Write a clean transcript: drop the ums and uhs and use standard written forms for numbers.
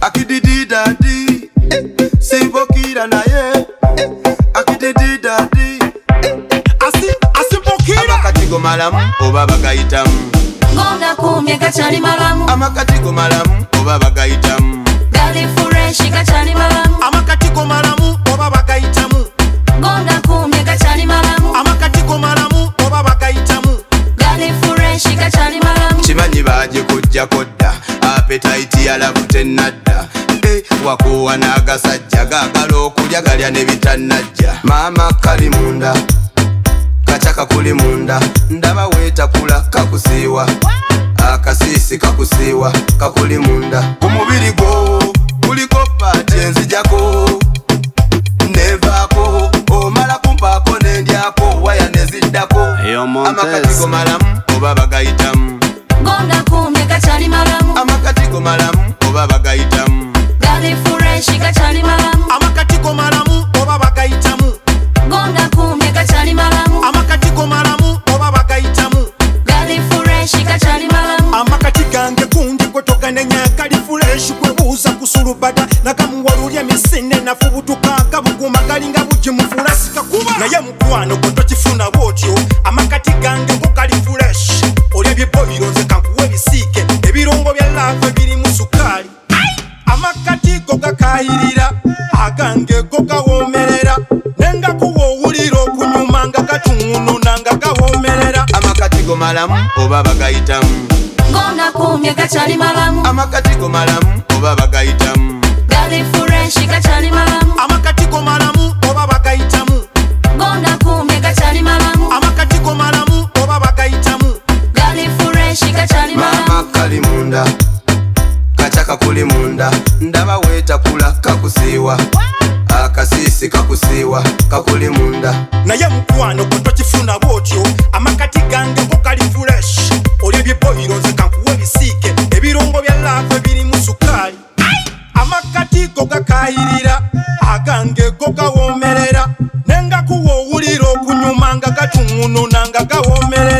akididi dadi sibokira naye akididi asibokira amakatigo malamu oba bagayitamu Ngonda kumye gachali malamu amakatigo malamu oba bagayitamu Gali fureshi gachali malamu amakatigo malamu oba bagayitamu Ngonda kumye gachali malamu amakatigo malamu oba bagayitamu Gali fureshi gachali malamu Chimanyi baje kujja kodda appetite yalabute nadda wakuwa n'agasajja gaagala okulya galya ne bitannajja maama kali munda kachaka kuli munda ndaba weetakula kakusiiwa akasiisi kakusiiwa kakuli munda ku mubiri gwo kuliko paati enzijako nevaako omala kumpaako nendyako waya neziddako amakatigo malamu oba bagayitamu Ngonda kumye gachali malamu amakatigo malamu oba bagayitamu Gali fureshi gachali malamu amakatigo malamu oba bagayitamu Ngonda kumye gachali malamu amakatigo malamu oba bagayitamu Gali fureshi gachali malamu amakati gange gundi gwetoganenya gali fureshi gwebuuza kusulubada nagamuwalulya emisinde nafubutuka gabuguma galinga buji mufulasika kuba naye mukwano gwe tokifuna bwotyo amakati gange go gali fureshi olya byebiroze kankuwa ebisiike ebirungo bya laavu ebirimu sukaali amakati go gakayirira agange go gawoomerera nengakuwa owulira okunyuma nga gatunununa nga gawoomerera amakatigo malamu oba bagayitamu Ngonda kumye gachali malamu amakatigo malamu oba bagayitamu Gali fureshi gachali malamu amakatigo malamu oba bagayitamu Ngonda kumye gachali malamu amakatigo malamu oba bagayitamu Gali fureshi gachali malamu maama kali munda kachaka kuli munda ndaba weetakula kakusiiwa akasiisi kakusiiwa kakuli munda naye mukwano gwe tokifuna bwotyo amakati gange go gali fureshi olya ebyeboyiroze kankuwa ebisiike ebirungo bya laavu ebirimu sukaali amakati go gakayirira agange go gawoomerera nengakuwa owulira okunyuma nga gatunununa nga gawoomerera